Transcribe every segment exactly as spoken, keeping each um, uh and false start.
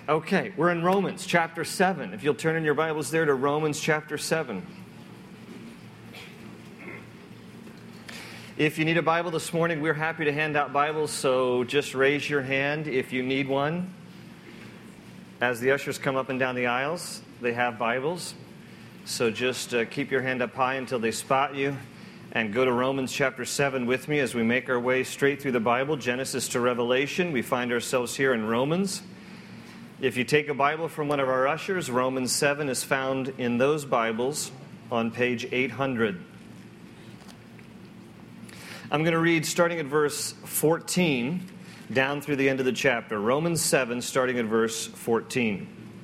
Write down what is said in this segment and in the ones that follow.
Okay, we're in Romans chapter seven. If you'll turn in your Bibles there to Romans chapter seven. If you need a Bible this morning, we're happy to hand out Bibles, so just raise your hand if you need one. As the ushers come up and down the aisles, they have Bibles. So just uh, keep your hand up high until they spot you, and go to Romans chapter seven with me as we make our way straight through the Bible, Genesis to Revelation. We find ourselves here in Romans. If you take a Bible from one of our ushers, Romans seven is found in those Bibles on page eight hundred. I'm going to read starting at verse fourteen down through the end of the chapter. Romans seven, starting at verse fourteen.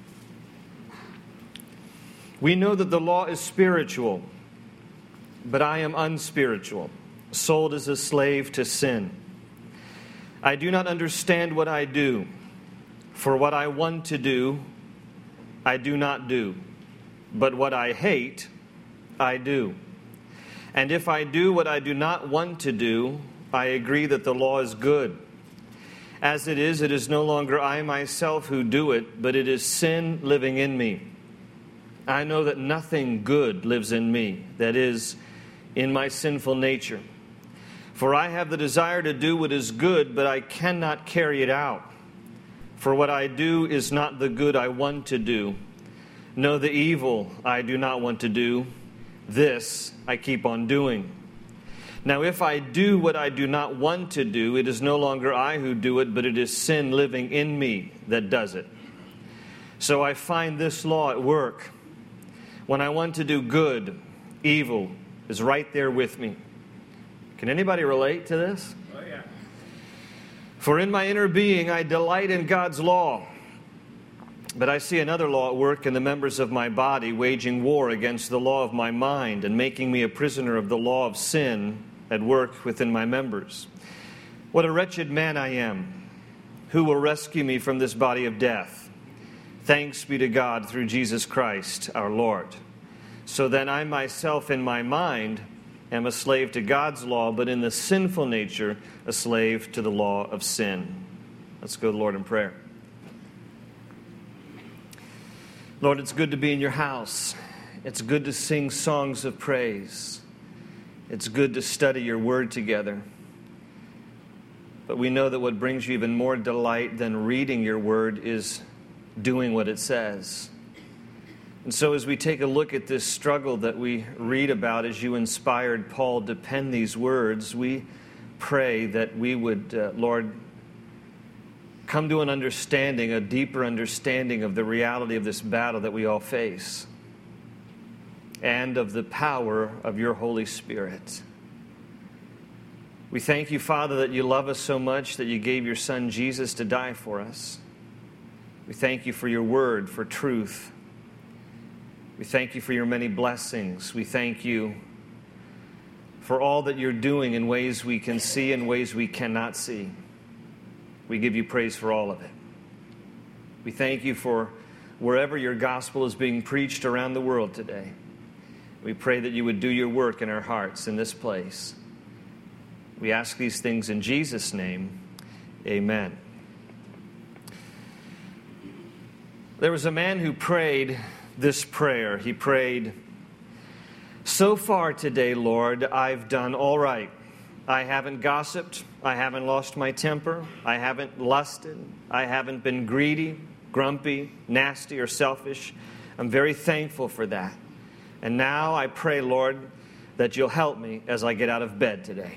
We know that the law is spiritual, but I am unspiritual, sold as a slave to sin. I do not understand what I do. For what I want to do, I do not do. But what I hate, I do. And if I do what I do not want to do, I agree that the law is good. As it is, it is no longer I myself who do it, but it is sin living in me. I know that nothing good lives in me, that is, in my sinful nature. For I have the desire to do what is good, but I cannot carry it out. For what I do is not the good I want to do. No, the evil I do not want to do, this I keep on doing. Now, if I do what I do not want to do, it is no longer I who do it, but it is sin living in me that does it. So I find this law at work. When I want to do good, evil is right there with me. Can anybody relate to this? Oh, yeah. For in my inner being I delight in God's law, but I see another law at work in the members of my body, waging war against the law of my mind and making me a prisoner of the law of sin at work within my members. What a wretched man I am! Who will rescue me from this body of death? Thanks be to God through Jesus Christ our Lord. So then I myself in my mind am a slave to God's law, but in the sinful nature, a slave to the law of sin. Let's go to the Lord in prayer. Lord, it's good to be in your house. It's good to sing songs of praise. It's good to study your word together. But we know that what brings you even more delight than reading your word is doing what it says. And so as we take a look at this struggle that we read about as you inspired Paul to pen these words, we pray that we would, uh, Lord, come to an understanding, a deeper understanding of the reality of this battle that we all face and of the power of your Holy Spirit. We thank you, Father, that you love us so much that you gave your Son Jesus to die for us. We thank you for your word, for truth. We thank you for your many blessings. We thank you for all that you're doing in ways we can see and ways we cannot see. We give you praise for all of it. We thank you for wherever your gospel is being preached around the world today. We pray that you would do your work in our hearts in this place. We ask these things in Jesus' name. Amen. There was a man who prayed this prayer. He prayed, "So far today, Lord, I've done all right. I haven't gossiped. I haven't lost my temper. I haven't lusted. I haven't been greedy, grumpy, nasty, or selfish. I'm very thankful for that. And now I pray, Lord, that you'll help me as I get out of bed today."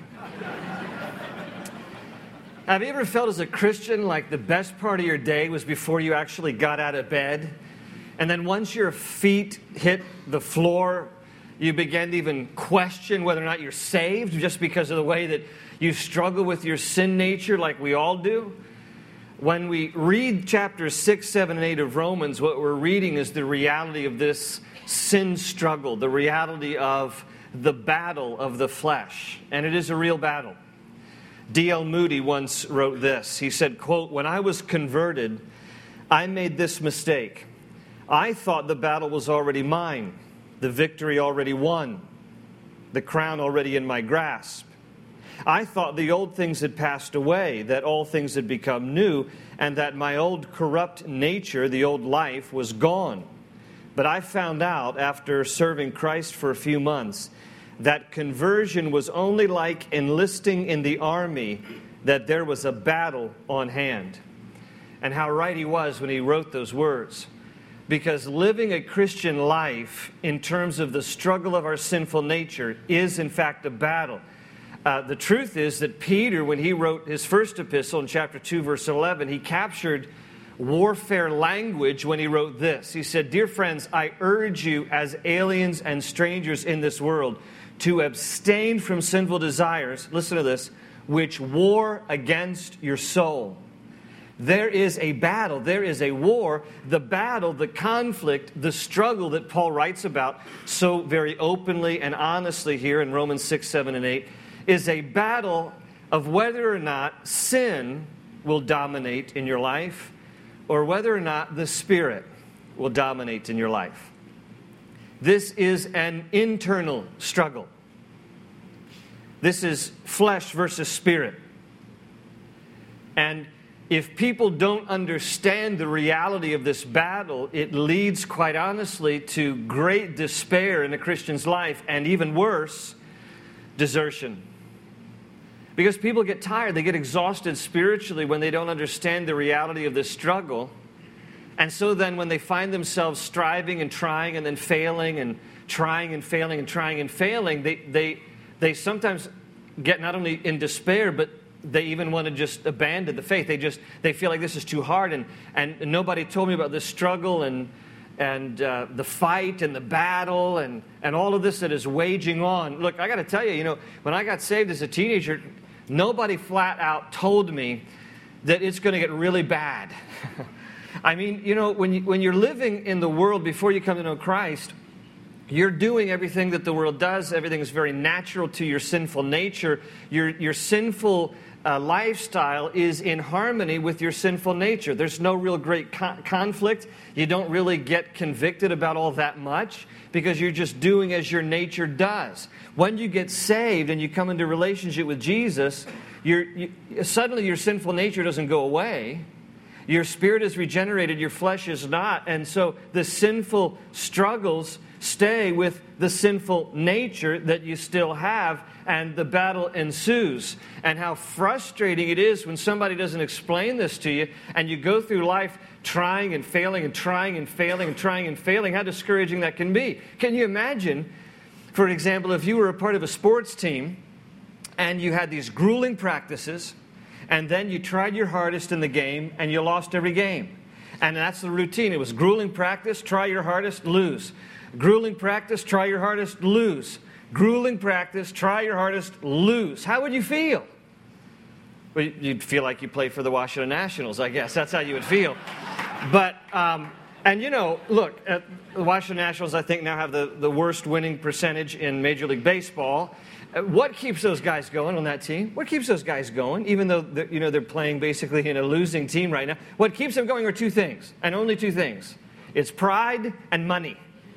Have you ever felt as a Christian like the best part of your day was before you actually got out of bed? And then once your feet hit the floor, you begin to even question whether or not you're saved just because of the way that you struggle with your sin nature like we all do. When we read chapters six, seven, and eight of Romans, what we're reading is the reality of this sin struggle, the reality of the battle of the flesh. And it is a real battle. D L Moody once wrote this. He said, quote, "When I was converted, I made this mistake. I thought the battle was already mine, the victory already won, the crown already in my grasp. I thought the old things had passed away, that all things had become new, and that my old corrupt nature, the old life, was gone. But I found out after serving Christ for a few months that conversion was only like enlisting in the army, that there was a battle on hand. And how right he was when he wrote those words. Because living a Christian life in terms of the struggle of our sinful nature is in fact a battle. Uh, the truth is that Peter, when he wrote his first epistle in chapter two, verse eleven, he captured warfare language when he wrote this. He said, "Dear friends, I urge you as aliens and strangers in this world to abstain from sinful desires," listen to this, "which war against your soul." There is a battle, there is a war, the battle, the conflict, the struggle that Paul writes about so very openly and honestly here in Romans six, seven, and eight, is a battle of whether or not sin will dominate in your life or whether or not the Spirit will dominate in your life. This is an internal struggle. This is flesh versus spirit. And if people don't understand the reality of this battle, it leads, quite honestly, to great despair in a Christian's life, and even worse, desertion. Because people get tired, they get exhausted spiritually when they don't understand the reality of this struggle. And so then when they find themselves striving and trying and then failing and trying and failing and trying and failing, they, they, they sometimes get not only in despair, but they even want to just abandon the faith. They just they feel like this is too hard, and, and nobody told me about this struggle and and uh, the fight and the battle and, and all of this that is waging on. Look, I got to tell you, you know, when I got saved as a teenager, nobody flat out told me that it's going to get really bad. I mean, you know, when you, when you're living in the world before you come to know Christ, you're doing everything that the world does. Everything is very natural to your sinful nature. Your, your sinful uh, lifestyle is in harmony with your sinful nature. There's no real great con- conflict. You don't really get convicted about all that much because you're just doing as your nature does. When you get saved and you come into relationship with Jesus, you're, you, suddenly your sinful nature doesn't go away. Your spirit is regenerated, your flesh is not. And so the sinful struggles stay with the sinful nature that you still have, and the battle ensues. And how frustrating it is when somebody doesn't explain this to you, and you go through life trying and failing and trying and failing and trying and failing. How discouraging that can be. Can you imagine, for example, if you were a part of a sports team and you had these grueling practices, and then you tried your hardest in the game and you lost every game. And that's the routine. It was grueling practice, try your hardest, lose. Grueling practice, try your hardest, lose. Grueling practice, try your hardest, lose. How would you feel? Well, you'd feel like you played for the Washington Nationals, I guess. That's how you would feel. But, um, and you know, look, uh, the Washington Nationals, I think, now have the, the worst winning percentage in Major League Baseball. Uh, what keeps those guys going on that team? What keeps those guys going, even though you know they're playing basically in a losing team right now? What keeps them going are two things, and only two things. It's pride and money.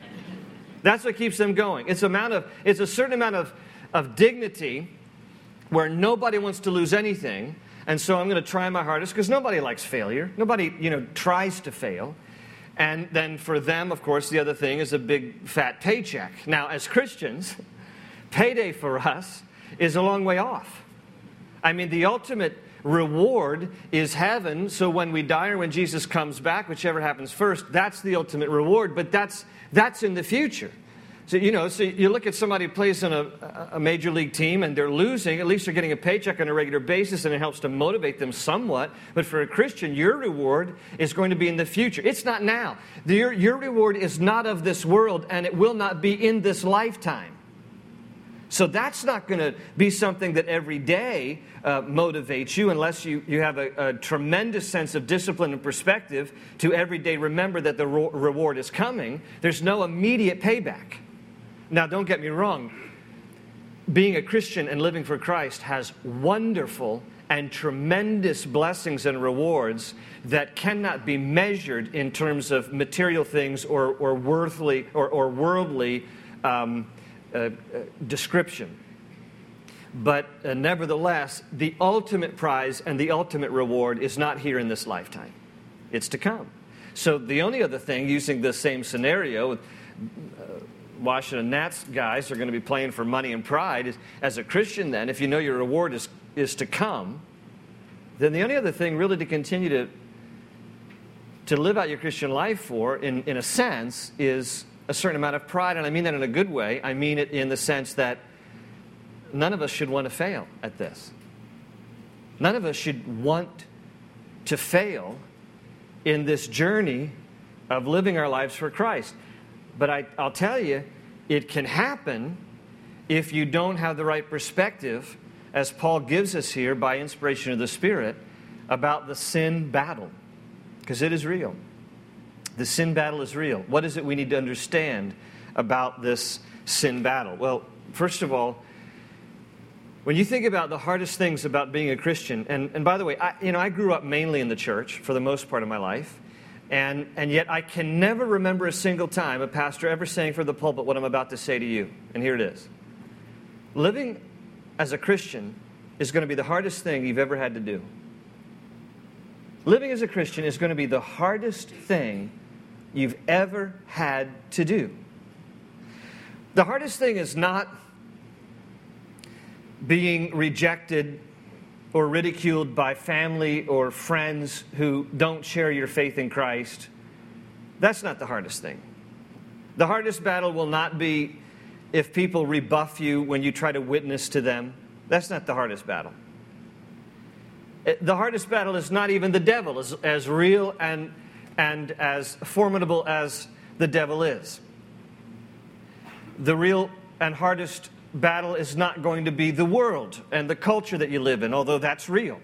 That's what keeps them going. It's, amount of, it's a certain amount of, of dignity where nobody wants to lose anything, and so I'm going to try my hardest because nobody likes failure. Nobody, you know, tries to fail. And then for them, of course, the other thing is a big fat paycheck. Now, as Christians, payday for us is a long way off. I mean, the ultimate reward is heaven. So when we die or when Jesus comes back, whichever happens first, that's the ultimate reward. But that's that's in the future. So, you know, so you look at somebody who plays on a, a major league team and they're losing, at least they're getting a paycheck on a regular basis and it helps to motivate them somewhat. But for a Christian, your reward is going to be in the future. It's not now. Your, your reward is not of this world and it will not be in this lifetime. So that's not going to be something that every day uh, motivates you unless you, you have a, a tremendous sense of discipline and perspective to every day remember that the ro- reward is coming. There's no immediate payback. Now, don't get me wrong. Being a Christian and living for Christ has wonderful and tremendous blessings and rewards that cannot be measured in terms of material things or, or, worthly, or, or worldly um Uh, uh, description. But uh, nevertheless, the ultimate prize and the ultimate reward is not here in this lifetime. It's to come. So the only other thing, using the same scenario, uh, Washington Nats guys are going to be playing for money and pride. Is, as a Christian then, if you know your reward is, is to come, then the only other thing really to continue to, to live out your Christian life for, in, in a sense, is a certain amount of pride. And I mean that in a good way. I mean it in the sense that none of us should want to fail at this. None of us should want to fail in this journey of living our lives for Christ. But I, I'll tell you, it can happen if you don't have the right perspective, as Paul gives us here by inspiration of the Spirit, about the sin battle. Because it is real. The sin battle is real. What is it we need to understand about this sin battle? Well, first of all, when you think about the hardest things about being a Christian, and, and by the way, I, you know, I grew up mainly in the church for the most part of my life, and, and yet I can never remember a single time a pastor ever saying from the pulpit what I'm about to say to you. And here it is. Living as a Christian is going to be the hardest thing you've ever had to do. Living as a Christian is going to be the hardest thing you've ever had to do. The hardest thing is not being rejected or ridiculed by family or friends who don't share your faith in Christ. That's not the hardest thing. The hardest battle will not be if people rebuff you when you try to witness to them. That's not the hardest battle. The hardest battle is not even the devil, as, as real and, and as formidable as the devil is. The real and hardest battle is not going to be the world and the culture that you live in, although that's real.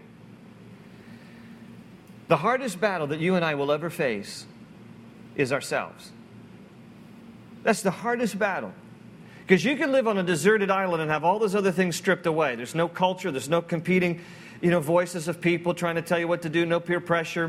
The hardest battle that you and I will ever face is ourselves. That's the hardest battle. Because you can live on a deserted island and have all those other things stripped away. There's no culture, there's no competing, you know, voices of people trying to tell you what to do, no peer pressure.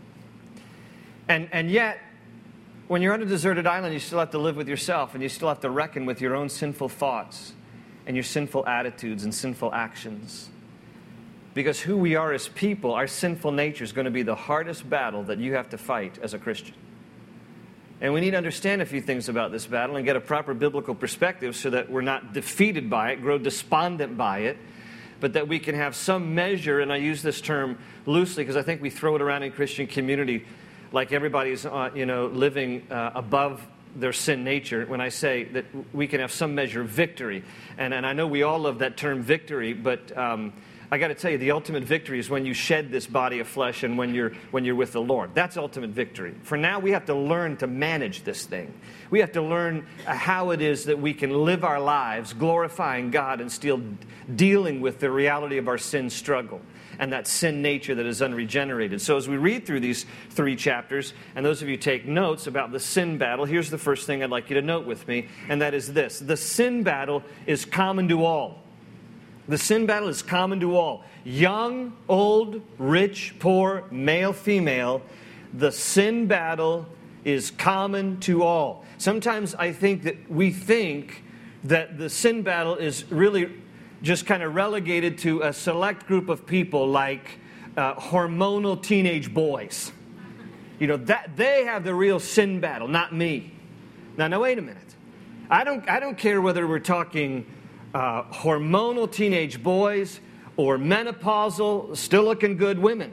And, and yet, when you're on a deserted island, you still have to live with yourself, and you still have to reckon with your own sinful thoughts and your sinful attitudes and sinful actions. Because who we are as people, our sinful nature, is going to be the hardest battle that you have to fight as a Christian. And we need to understand a few things about this battle and get a proper biblical perspective so that we're not defeated by it, grow despondent by it, but that we can have some measure, and I use this term loosely because I think we throw it around in Christian community like everybody's uh, you know, living uh, above their sin nature, when I say that we can have some measure of victory. And, and I know we all love that term victory, but um, I got to tell you, the ultimate victory is when you shed this body of flesh and when you're, when you're with the Lord. That's ultimate victory. For now, we have to learn to manage this thing. We have to learn how it is that we can live our lives glorifying God and still dealing with the reality of our sin struggle and that sin nature that is unregenerated. So as we read through these three chapters, and those of you take notes about the sin battle, here's the first thing I'd like you to note with me, and that is this. The sin battle is common to all. The sin battle is common to all. Young, old, rich, poor, male, female. The sin battle is common to all. Sometimes I think that we think that the sin battle is really just kind of relegated to a select group of people like uh, hormonal teenage boys. You know, that they have the real sin battle, not me. Now, now wait a minute. I don't, I don't care whether we're talking uh, hormonal teenage boys or menopausal, still looking good women.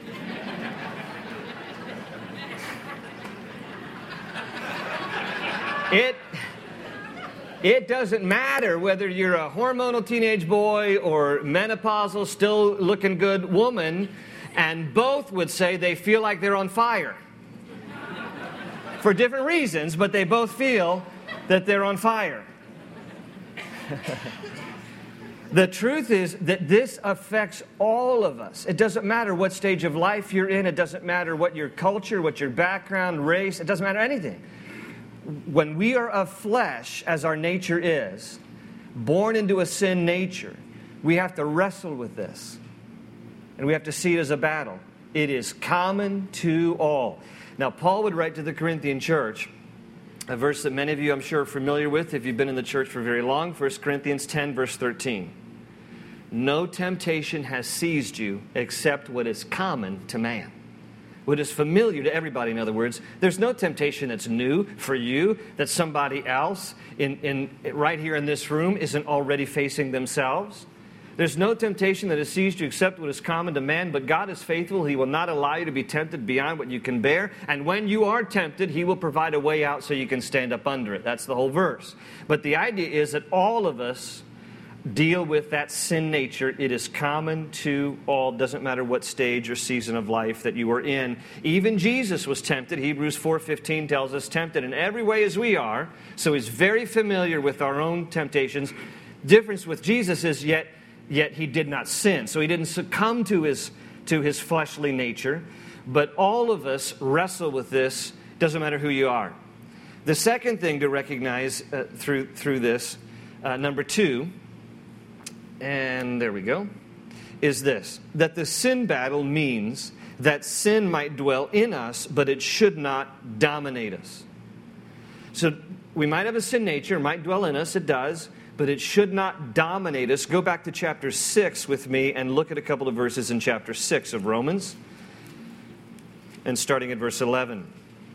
It... It doesn't matter whether you're a hormonal teenage boy or menopausal, still looking good woman, and both would say they feel like they're on fire. For different reasons, but they both feel that they're on fire. The truth is that this affects all of us. It doesn't matter what stage of life you're in. It doesn't matter what your culture, what your background, race. It doesn't matter anything. When we are of flesh, as our nature is, born into a sin nature, we have to wrestle with this. And we have to see it as a battle. It is common to all. Now, Paul would write to the Corinthian church, a verse that many of you, I'm sure, are familiar with if you've been in the church for very long, First Corinthians ten, verse thirteen. no temptation has seized you except what is common to man. What is familiar to everybody, in other words. There's no temptation that's new for you that somebody else in, in right here in this room isn't already facing themselves. There's no temptation that has seized you except what is common to man, but God is faithful. He will not allow you to be tempted beyond what you can bear. And when you are tempted, He will provide a way out so you can stand up under it. That's the whole verse. But the idea is that all of us deal with that sin nature. It is common to all. Doesn't matter what stage or season of life that you are in. Even Jesus was tempted. Hebrews four fifteen tells us, tempted in every way as we are. So He's very familiar with our own temptations. Difference with Jesus is yet, yet He did not sin. So He didn't succumb to his, to his fleshly nature. But all of us wrestle with this. Doesn't matter who you are. The second thing to recognize uh, through, through this, uh, number two, and there we go, is this, that the sin battle means that sin might dwell in us, but it should not dominate us. So we might have a sin nature, it might dwell in us, it does, but it should not dominate us. Go back to chapter six with me and look at a couple of verses in chapter six of Romans, and starting at verse eleven.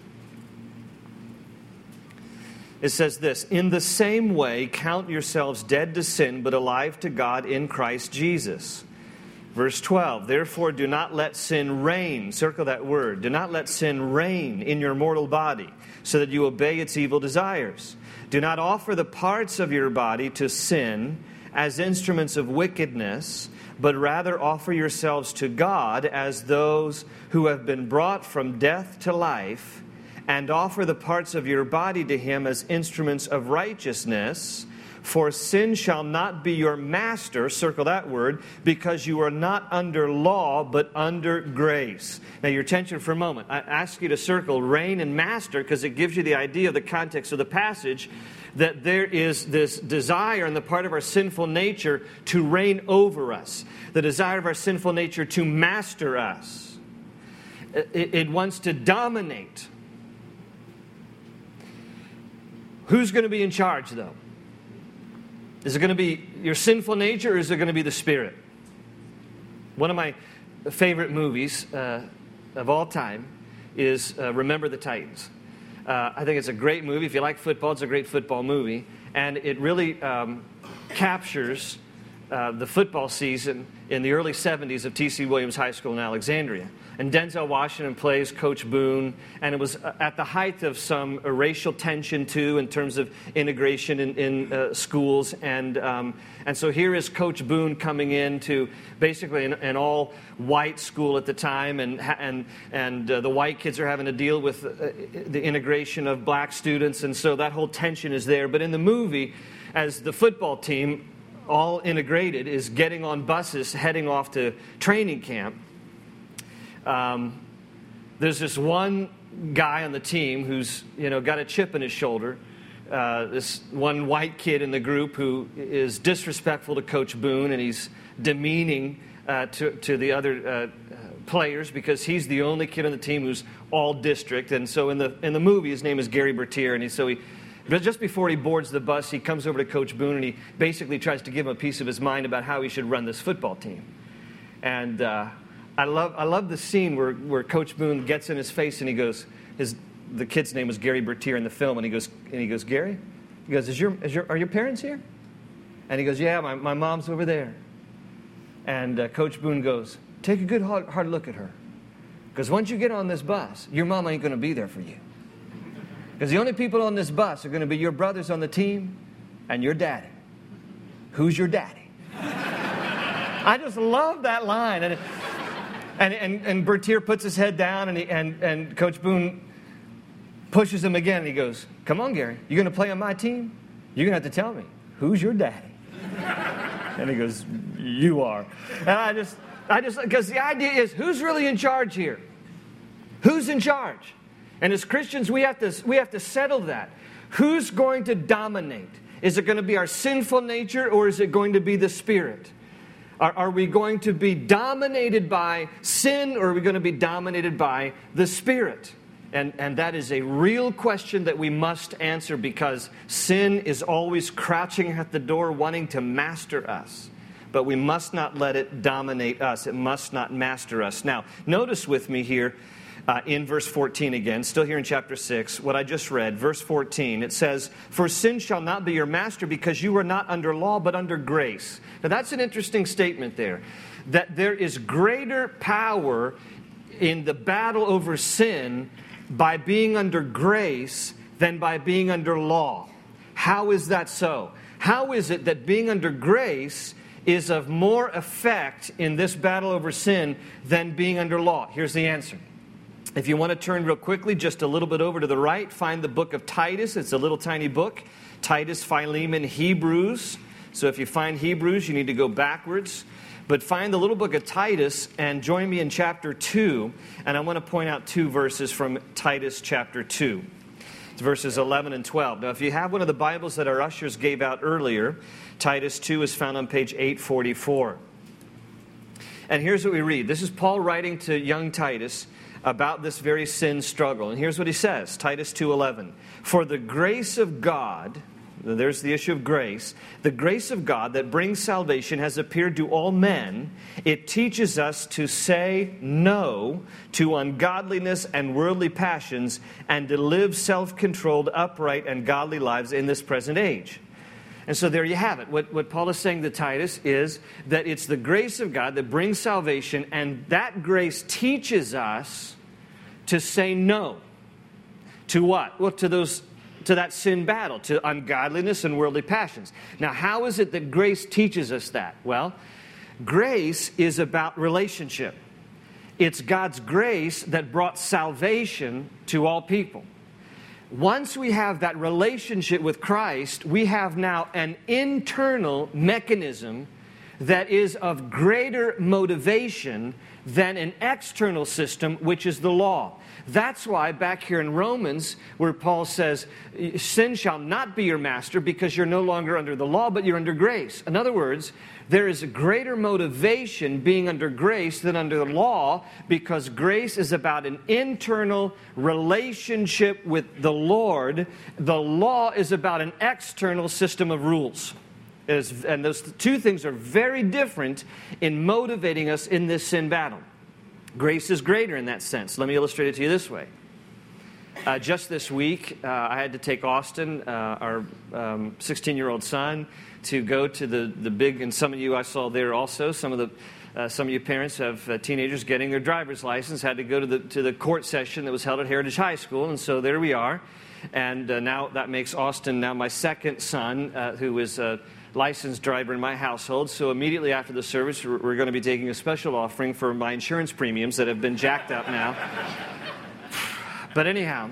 It says this, in the same way, count yourselves dead to sin, but alive to God in Christ Jesus. Verse twelve, therefore do not let sin reign. Circle that word. Do not let sin reign in your mortal body, so that you obey its evil desires. Do not offer the parts of your body to sin as instruments of wickedness, but rather offer yourselves to God as those who have been brought from death to life, and offer the parts of your body to Him as instruments of righteousness. For sin shall not be your master, circle that word, because you are not under law, but under grace. Now, your attention for a moment. I ask you to circle reign and master, because it gives you the idea of the context of the passage, that there is this desire on the part of our sinful nature to reign over us. The desire of our sinful nature to master us. It, it wants to dominate. Who's going to be in charge, though? Is it going to be your sinful nature, or is it going to be the Spirit? One of my favorite movies uh, of all time is uh, Remember the Titans. Uh, I think it's a great movie. If you like football, it's a great football movie. And it really um, captures uh, the football season in the early seventies of T C Williams High School in Alexandria. And Denzel Washington plays Coach Boone, and it was at the height of some racial tension, too, in terms of integration in, in uh, schools. And um, and so here is Coach Boone coming in to basically an, an all-white school at the time, and and and uh, the white kids are having to deal with uh, the integration of black students, and so that whole tension is there. But in the movie, as the football team, all integrated, is getting on buses heading off to training camp, Um, there's this one guy on the team who's, you know, got a chip in his shoulder. Uh, this one white kid in the group who is disrespectful to Coach Boone, and he's demeaning uh, to, to the other uh, players because he's the only kid on the team who's all district. And so in the in the movie, his name is Gary Bertier, and he, so he, but just before he boards the bus, he comes over to Coach Boone, and he basically tries to give him a piece of his mind about how he should run this football team. And uh, I love I love the scene where, where Coach Boone gets in his face and he goes, his the kid's name was Gary Bertier in the film, and he goes and he goes, Gary? He goes, Is your is your are your parents here? And he goes, Yeah, my, my mom's over there. And uh, Coach Boone goes, Take a good hard, hard look at her. Because once you get on this bus, your mom ain't going to be there for you. Because the only people on this bus are going to be your brothers on the team and your daddy. Who's your daddy? I just love that line. And it, And, and and Bertier puts his head down, and he, and and Coach Boone pushes him again. And he goes, "Come on, Gary, you're going to play on my team. You're going to have to tell me who's your daddy." And he goes, "You are." And I just, I just, because the idea is, who's really in charge here? Who's in charge? And as Christians, we have to we have to settle that. Who's going to dominate? Is it going to be our sinful nature, or is it going to be the Spirit? Are, are we going to be dominated by sin, or are we going to be dominated by the Spirit? And, and that is a real question that we must answer, because sin is always crouching at the door wanting to master us. but we must not let it dominate us. It must not master us. Now, notice with me here uh, in verse fourteen again, still here in chapter six, what I just read, verse fourteen, it says, "For sin shall not be your master, because you are not under law, but under grace." Now, that's an interesting statement there, that there is greater power in the battle over sin by being under grace than by being under law. How is that so? How is it that being under grace is of more effect in this battle over sin than being under law? Here's the answer. If you want to turn real quickly, just a little bit over to the right, find the book of Titus. It's a little tiny book. Titus, Philemon, Hebrews. So if you find Hebrews, you need to go backwards. But find the little book of Titus and join me in chapter two. And I want to point out two verses from Titus chapter two. It's verses eleven and twelve. Now, if you have one of the Bibles that our ushers gave out earlier, Titus two is found on page eight forty-four. And here's what we read. This is Paul writing to young Titus about this very sin struggle. And here's what he says, Titus two eleven. "For the grace of God," there's the issue of grace, "the grace of God that brings salvation has appeared to all men. It teaches us to say no to ungodliness and worldly passions and to live self-controlled, upright, and godly lives in this present age." And so there you have it. What, what Paul is saying to Titus is that it's the grace of God that brings salvation, and that grace teaches us to say no. To what? Well, to those to that sin battle, to ungodliness and worldly passions. Now, how is it that grace teaches us that? Well, grace is about relationship. It's God's grace that brought salvation to all people. Once we have that relationship with Christ, we have now an internal mechanism that is of greater motivation than an external system, which is the law. That's why back here in Romans, where Paul says, sin shall not be your master because you're no longer under the law, but you're under grace. In other words, there is a greater motivation being under grace than under the law, because grace is about an internal relationship with the Lord. The law is about an external system of rules. It is, and those two things are very different in motivating us in this sin battle. Grace is greater in that sense. Let me illustrate it to you this way. Uh, just this week, uh, I had to take Austin, uh, our um, sixteen-year-old son, to go to the, the big, and some of you I saw there also, some of the uh, some of you parents have uh, teenagers getting their driver's license, had to go to the to the court session that was held at Heritage High School, and so there we are. And uh, now that makes Austin now my second son, uh, who is a licensed driver in my household. So immediately after the service, we're, we're going to be taking a special offering for my insurance premiums that have been jacked up now. But anyhow,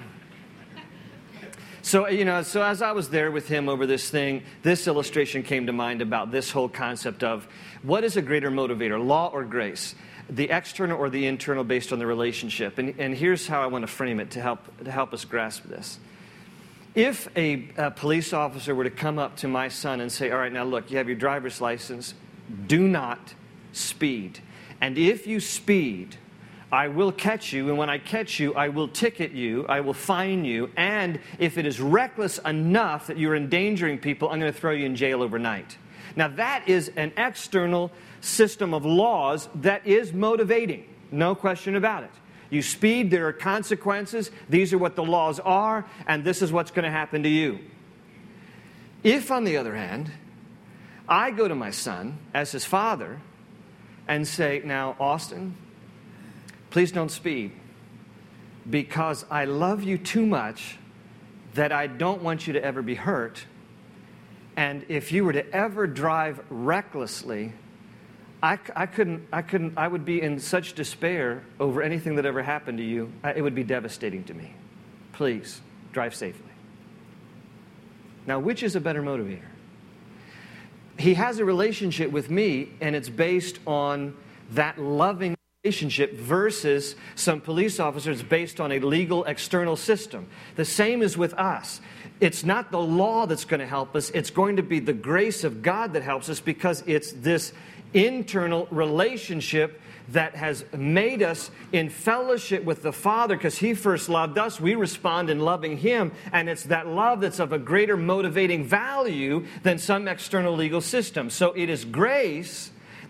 so, you know, so as I was there with him over this thing, this illustration came to mind about this whole concept of what is a greater motivator, law or grace? The external or the internal based on the relationship? And, and here's how I want to frame it to help, to help us grasp this. If a, a police officer were to come up to my son and say, all right, now look, you have your driver's license, do not speed. And if you speed, I will catch you, and when I catch you, I will ticket you, I will fine you, and if it is reckless enough that you're endangering people, I'm going to throw you in jail overnight. Now that is an external system of laws that is motivating, no question about it. You speed, there are consequences. These are what the laws are, and this is what's going to happen to you. If, on the other hand, I go to my son as his father and say, now, Austin, please don't speed, because I love you too much that I don't want you to ever be hurt. And if you were to ever drive recklessly, I, I couldn't, I couldn't, I would be in such despair over anything that ever happened to you. It would be devastating to me. Please, drive safely. Now, which is a better motivator? He has a relationship with me, and it's based on that loving relationship versus some police officers based on a legal external system. The same is with us. It's not the law that's going to help us. It's going to be the grace of God that helps us, because it's this internal relationship that has made us in fellowship with the Father, because He first loved us. We respond in loving Him, and it's that love that's of a greater motivating value than some external legal system. So it is grace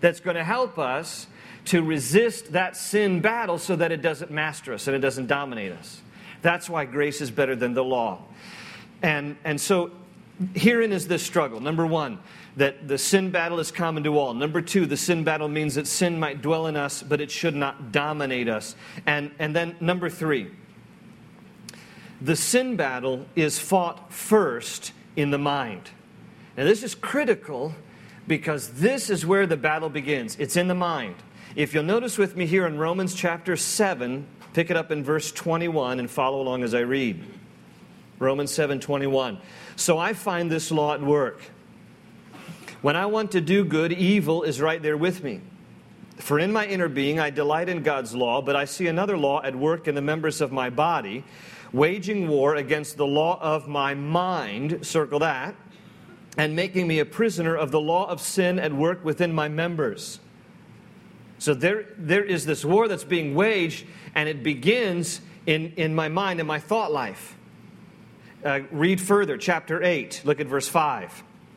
that's going to help us to resist that sin battle so that it doesn't master us and it doesn't dominate us. That's why grace is better than the law. And, and so herein is this struggle. Number one, that the sin battle is common to all. Number two, the sin battle means that sin might dwell in us, but it should not dominate us. And, and then number three, the sin battle is fought first in the mind. Now this is critical because this is where the battle begins. It's in the mind. If you'll notice with me here in Romans chapter seven, pick it up in verse twenty-one and follow along as I read. Romans seven twenty-one. So I find this law at work. When I want to do good, evil is right there with me. For in my inner being I delight in God's law, but I see another law at work in the members of my body, waging war against the law of my mind, circle that, and making me a prisoner of the law of sin at work within my members. So there, there is this war that's being waged, and it begins in, in my mind and my thought life. Uh, read further, chapter eight, look at verse five.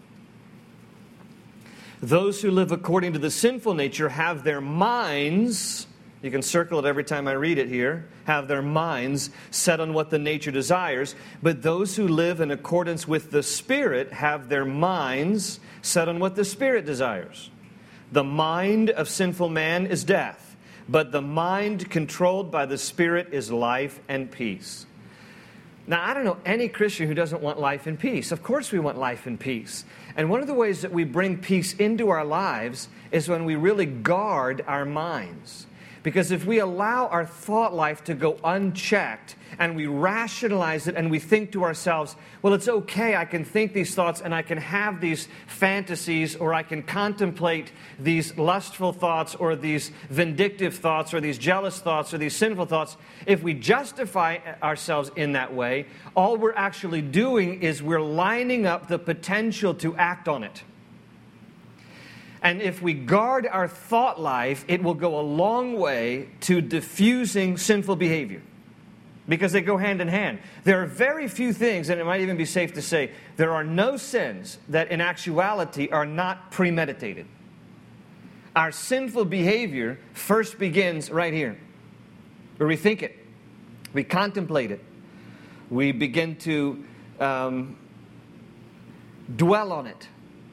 Those who live according to the sinful nature have their minds, you can circle it every time I read it here, have their minds set on what the nature desires, but those who live in accordance with the Spirit have their minds set on what the Spirit desires. The mind of sinful man is death, but the mind controlled by the Spirit is life and peace. Now, I don't know any Christian who doesn't want life and peace. Of course we want life and peace. And one of the ways that we bring peace into our lives is when we really guard our minds. Because if we allow our thought life to go unchecked and we rationalize it and we think to ourselves, well, it's okay, I can think these thoughts and I can have these fantasies, or I can contemplate these lustful thoughts or these vindictive thoughts or these jealous thoughts or these sinful thoughts. If we justify ourselves in that way, all we're actually doing is we're lining up the potential to act on it. And if we guard our thought life, it will go a long way to diffusing sinful behavior. Because they go hand in hand. There are very few things, and it might even be safe to say, there are no sins that in actuality are not premeditated. Our sinful behavior first begins right here, where we think it, we contemplate it, we begin to um, dwell on it.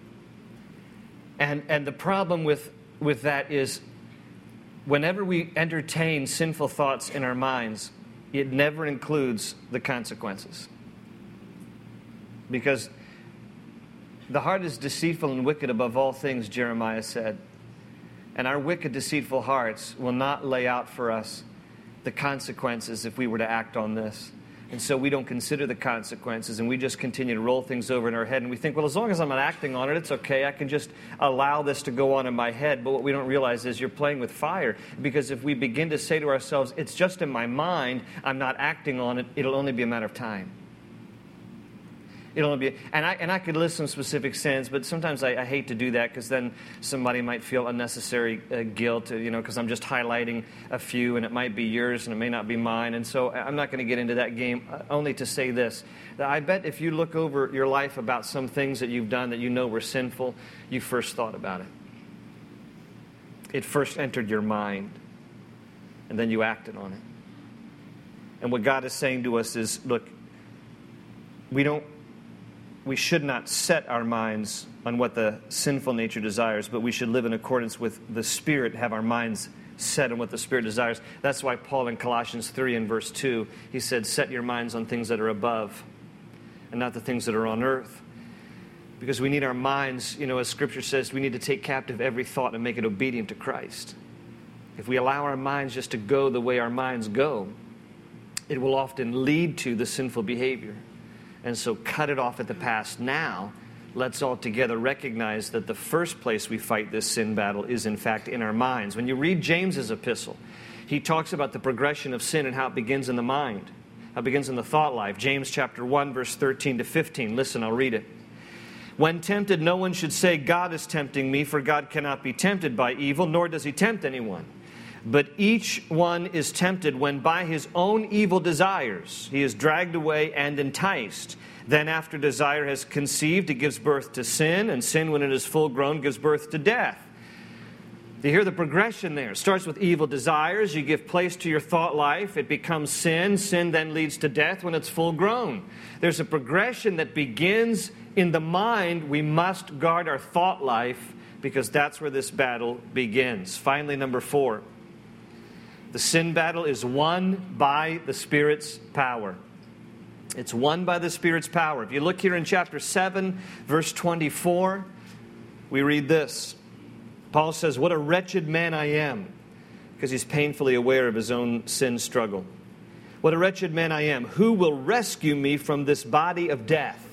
And, and the problem with, with that is whenever we entertain sinful thoughts in our minds, it never includes the consequences. Because the heart is deceitful and wicked above all things, Jeremiah said. And our wicked, deceitful hearts will not lay out for us the consequences if we were to act on this. And so we don't consider the consequences, and we just continue to roll things over in our head. And we think, well, as long as I'm not acting on it, it's okay. I can just allow this to go on in my head. But what we don't realize is you're playing with fire. Because if we begin to say to ourselves, it's just in my mind, I'm not acting on it, it'll only be a matter of time. It'll only be, and I and I could list some specific sins, but sometimes I, I hate to do that because then somebody might feel unnecessary uh, guilt, you know, because I'm just highlighting a few, and it might be yours and it may not be mine, and so I'm not going to get into that game. Uh, only to say this: that I bet if you look over your life about some things that you've done that you know were sinful, you first thought about it. It first entered your mind, and then you acted on it. And what God is saying to us is, look, we don't. We should not set our minds on what the sinful nature desires, but we should live in accordance with the Spirit, have our minds set on what the Spirit desires. That's why Paul in Colossians three and verse two, he said, set your minds on things that are above and not the things that are on earth. Because we need our minds, you know, as Scripture says, we need to take captive every thought and make it obedient to Christ. If we allow our minds just to go the way our minds go, it will often lead to the sinful behavior. And so cut it off at the pass now. Let's all together recognize that the first place we fight this sin battle is, in fact, in our minds. When you read James's epistle, he talks about the progression of sin and how it begins in the mind, how it begins in the thought life. James chapter one, verse thirteen to fifteen. Listen, I'll read it. When tempted, no one should say, God is tempting me, for God cannot be tempted by evil, nor does he tempt anyone. But each one is tempted when by his own evil desires he is dragged away and enticed. Then after desire has conceived, it gives birth to sin, and sin, when it is full grown, gives birth to death. You hear the progression there. It starts with evil desires. You give place to your thought life. It becomes sin. Sin then leads to death when it's full grown. There's a progression that begins in the mind. We must guard our thought life because that's where this battle begins. Finally, number four. The sin battle is won by the Spirit's power. It's won by the Spirit's power. If you look here in chapter seven, verse twenty-four, we read this. Paul says, "What a wretched man I am," because he's painfully aware of his own sin struggle. "What a wretched man I am. Who will rescue me from this body of death?"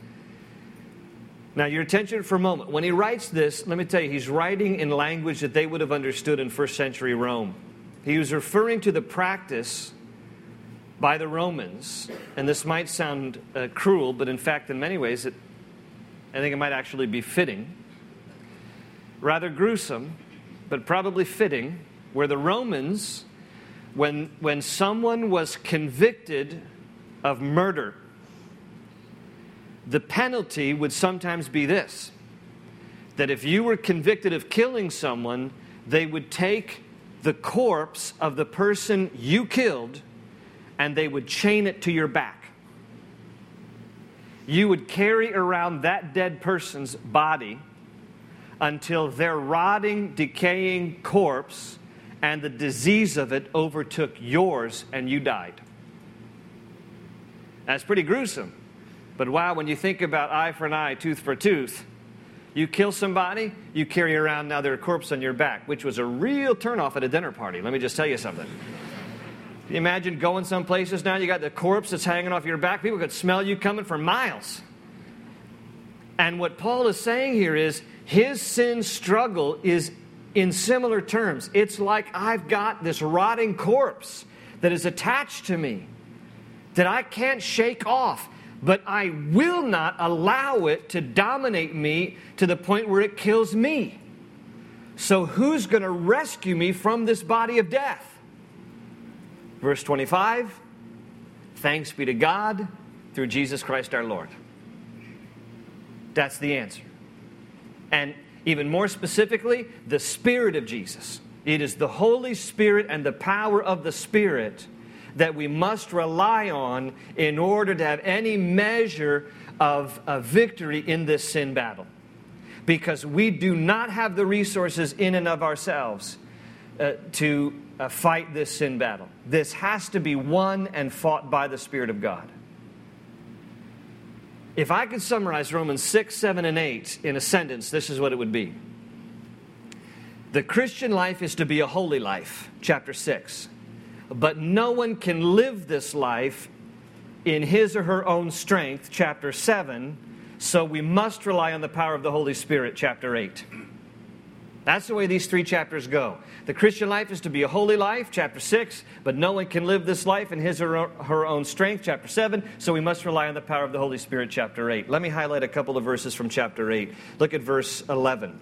Now, your attention for a moment. When he writes this, let me tell you, he's writing in language that they would have understood in first century Rome. He was referring to the practice by the Romans, and this might sound uh, cruel, but in fact, in many ways, it, I think it might actually be fitting. Rather gruesome, but probably fitting, where the Romans, when, when someone was convicted of murder, the penalty would sometimes be this, that if you were convicted of killing someone, they would take the corpse of the person you killed and they would chain it to your back. You would carry around that dead person's body until their rotting, decaying corpse and the disease of it overtook yours and you died. That's pretty gruesome. But wow, when you think about eye for an eye, tooth for tooth, you kill somebody, you carry around now their corpse on your back, which was a real turnoff at a dinner party. Let me just tell you something. Can you imagine going some places now, you got the corpse that's hanging off your back, people could smell you coming for miles. And what Paul is saying here is, his sin struggle is in similar terms. It's like I've got this rotting corpse that is attached to me that I can't shake off, but I will not allow it to dominate me to the point where it kills me. So who's going to rescue me from this body of death? Verse twenty-five, thanks be to God through Jesus Christ our Lord. That's the answer. And even more specifically, the Spirit of Jesus. It is the Holy Spirit and the power of the Spirit that we must rely on in order to have any measure of, of victory in this sin battle. Because we do not have the resources in and of ourselves uh, to uh, fight this sin battle. This has to be won and fought by the Spirit of God. If I could summarize Romans six, seven, and eight in a sentence, this is what it would be. The Christian life is to be a holy life, chapter six. But no one can live this life in his or her own strength, chapter seven. So we must rely on the power of the Holy Spirit, chapter eight. That's the way these three chapters go. The Christian life is to be a holy life, chapter six, but no one can live this life in his or her own strength, chapter seven, so we must rely on the power of the Holy Spirit, chapter eight. Let me highlight a couple of verses from chapter eight. Look at verse eleven.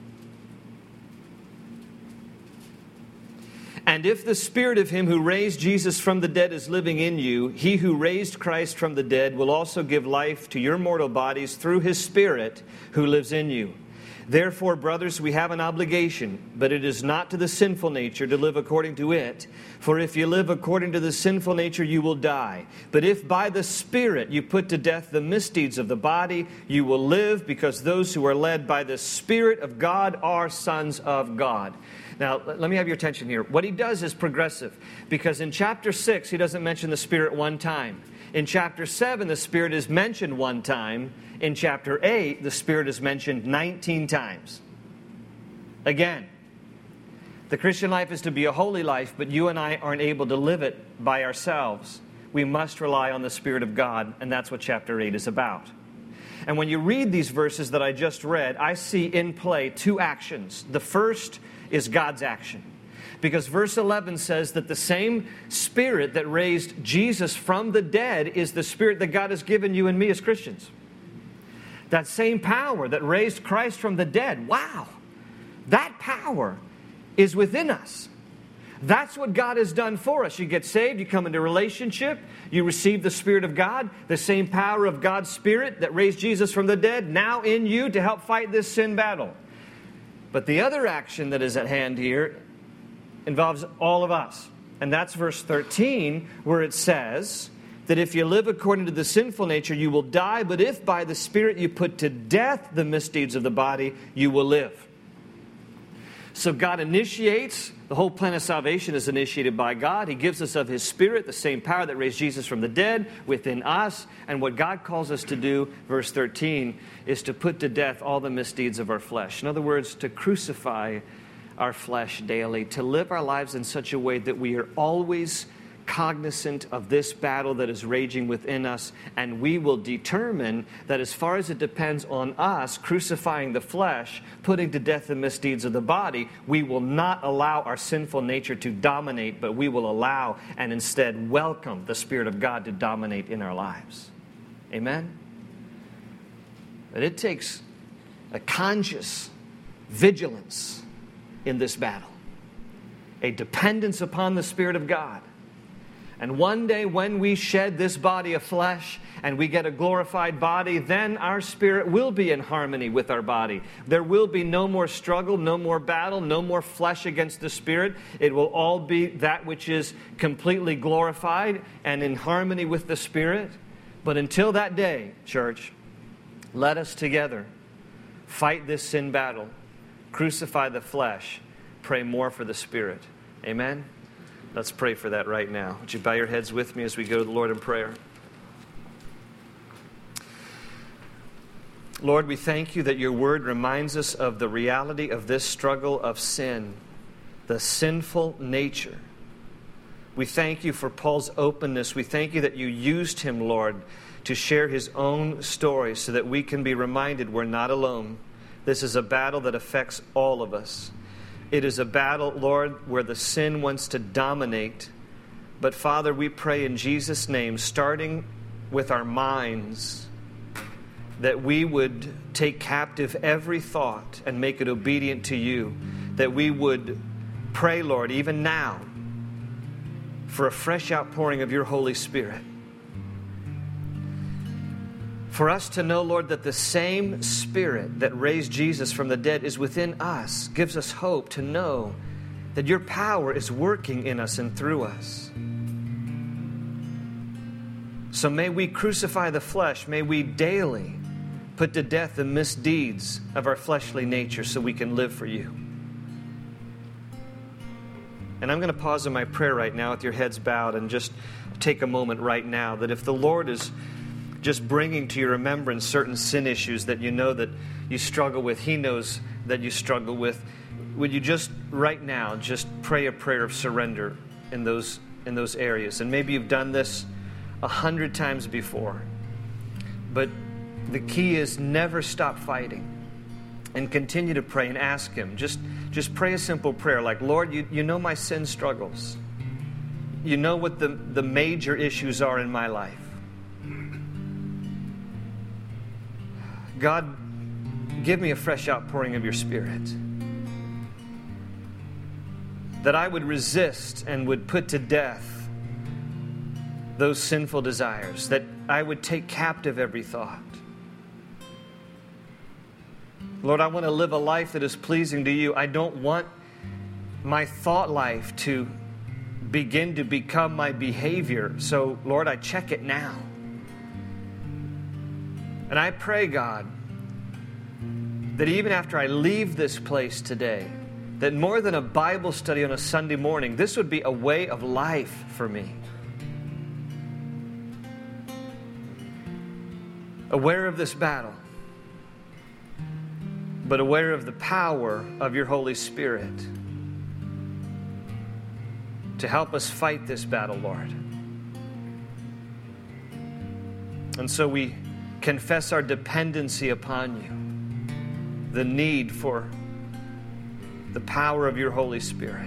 And if the Spirit of Him who raised Jesus from the dead is living in you, He who raised Christ from the dead will also give life to your mortal bodies through His Spirit who lives in you. Therefore, brothers, we have an obligation, but it is not to the sinful nature to live according to it. For if you live according to the sinful nature, you will die. But if by the Spirit you put to death the misdeeds of the body, you will live, because those who are led by the Spirit of God are sons of God. Now, let me have your attention here. What he does is progressive, because in chapter six, he doesn't mention the Spirit one time. In chapter seven, the Spirit is mentioned one time. In chapter eight, the Spirit is mentioned nineteen times. Again, the Christian life is to be a holy life, but you and I aren't able to live it by ourselves. We must rely on the Spirit of God, and that's what chapter eight is about. And when you read these verses that I just read, I see in play two actions. The first is God's action. Because verse eleven says that the same Spirit that raised Jesus from the dead is the Spirit that God has given you and me as Christians. That same power that raised Christ from the dead, wow, that power is within us. That's what God has done for us. You get saved, you come into relationship, you receive the Spirit of God, the same power of God's Spirit that raised Jesus from the dead, now in you to help fight this sin battle. But the other action that is at hand here involves all of us. And that's verse thirteen, where it says that if you live according to the sinful nature, you will die. But if by the Spirit you put to death the misdeeds of the body, you will live. So God initiates. The whole plan of salvation is initiated by God. He gives us of His Spirit, the same power that raised Jesus from the dead, within us. And what God calls us to do, verse thirteen, is to put to death all the misdeeds of our flesh. In other words, to crucify our flesh daily, to live our lives in such a way that we are always cognizant of this battle that is raging within us, and we will determine that as far as it depends on us crucifying the flesh, putting to death the misdeeds of the body, we will not allow our sinful nature to dominate, but we will allow and instead welcome the Spirit of God to dominate in our lives. Amen? But it takes a conscious vigilance in this battle, a dependence upon the Spirit of God. And one day when we shed this body of flesh and we get a glorified body, then our spirit will be in harmony with our body. There will be no more struggle, no more battle, no more flesh against the Spirit. It will all be that which is completely glorified and in harmony with the Spirit. But until that day, church, let us together fight this sin battle, crucify the flesh, pray more for the Spirit. Amen? Let's pray for that right now. Would you bow your heads with me as we go to the Lord in prayer? Lord, we thank you that your word reminds us of the reality of this struggle of sin, the sinful nature. We thank you for Paul's openness. We thank you that you used him, Lord, to share his own story so that we can be reminded we're not alone. This is a battle that affects all of us. It is a battle, Lord, where the sin wants to dominate. But Father, we pray in Jesus' name, starting with our minds, that we would take captive every thought and make it obedient to you. That we would pray, Lord, even now, for a fresh outpouring of your Holy Spirit. For us to know, Lord, that the same Spirit that raised Jesus from the dead is within us, gives us hope to know that your power is working in us and through us. So may we crucify the flesh, may we daily put to death the misdeeds of our fleshly nature so we can live for you. And I'm going to pause in my prayer right now with your heads bowed and just take a moment right now that if the Lord is just bringing to your remembrance certain sin issues that you know that you struggle with, He knows that you struggle with, would you just right now just pray a prayer of surrender in those in those areas? And maybe you've done this a hundred times before, but the key is never stop fighting and continue to pray and ask Him. Just, just pray a simple prayer like, Lord, you, you know my sin struggles. You know what the, the major issues are in my life. God, give me a fresh outpouring of your Spirit. That I would resist and would put to death those sinful desires. That I would take captive every thought. Lord, I want to live a life that is pleasing to you. I don't want my thought life to begin to become my behavior. So, Lord, I check it now. And I pray, God, that even after I leave this place today, that more than a Bible study on a Sunday morning, this would be a way of life for me. Aware of this battle, but aware of the power of your Holy Spirit to help us fight this battle, Lord. And so we confess our dependency upon you, the need for the power of your Holy Spirit.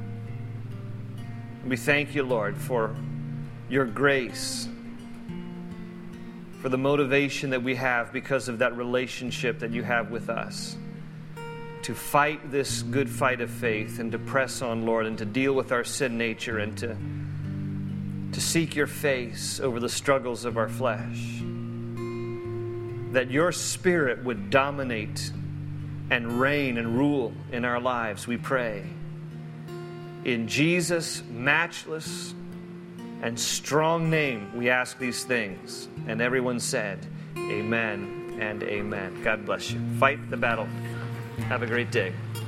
We thank you, Lord, for your grace, for the motivation that we have because of that relationship that you have with us, to fight this good fight of faith and to press on, Lord, and to deal with our sin nature and to, to seek your face over the struggles of our flesh. That your Spirit would dominate and reign and rule in our lives, we pray. In Jesus' matchless and strong name, we ask these things. And everyone said, amen and amen. God bless you. Fight the battle. Have a great day.